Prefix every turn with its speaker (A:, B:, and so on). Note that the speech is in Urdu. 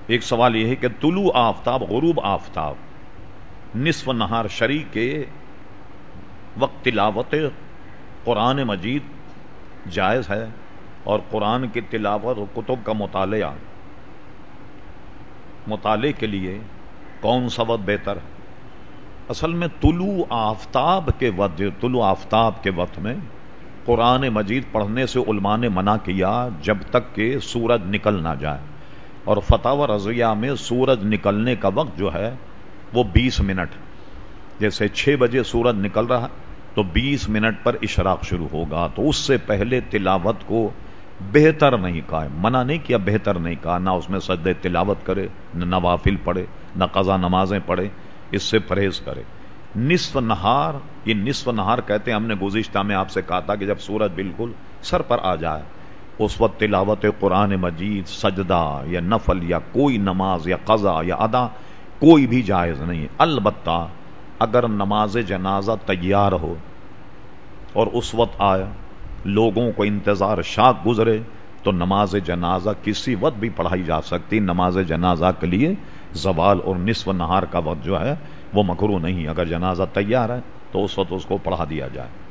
A: ایک سوال یہ ہے کہ طلوع آفتاب، غروب آفتاب، نصف نہار شریع کے وقت تلاوت قرآن مجید جائز ہے، اور قرآن کی تلاوت اور کتب کا مطالعے کے لیے کون سا وقت بہتر ہے؟ اصل میں طلوع آفتاب کے وقت میں قرآن مجید پڑھنے سے علماء نے منع کیا جب تک کہ سورج نکل نہ جائے، اور فتاوی رضویہ میں سورج نکلنے کا وقت جو ہے وہ 20 منٹ، جیسے 6 بجے سورج نکل رہا تو 20 منٹ پر اشراق شروع ہوگا، تو اس سے پہلے تلاوت کو بہتر نہیں کہا، منع نہیں کیا، بہتر نہیں کہا، نہ اس میں سجدہ تلاوت کرے، نہ نوافل پڑھے، نہ قضا نمازیں پڑھے، اس سے پرہیز کرے۔ نصف نہار، یہ نصف نہار کہتے ہیں، ہم نے گزشتہ میں آپ سے کہا تھا کہ جب سورج بالکل سر پر آ جائے اس وقت تلاوت قرآن مجید، سجدہ یا نفل یا کوئی نماز یا قضا یا ادا کوئی بھی جائز نہیں ہے۔ البتہ اگر نماز جنازہ تیار ہو اور اس وقت آیا، لوگوں کو انتظار شاق گزرے، تو نماز جنازہ کسی وقت بھی پڑھائی جا سکتی۔ نماز جنازہ کے لیے زوال اور نصف نہار کا وقت جو ہے وہ مکروہ نہیں، اگر جنازہ تیار ہے تو اس وقت اس کو پڑھا دیا جائے۔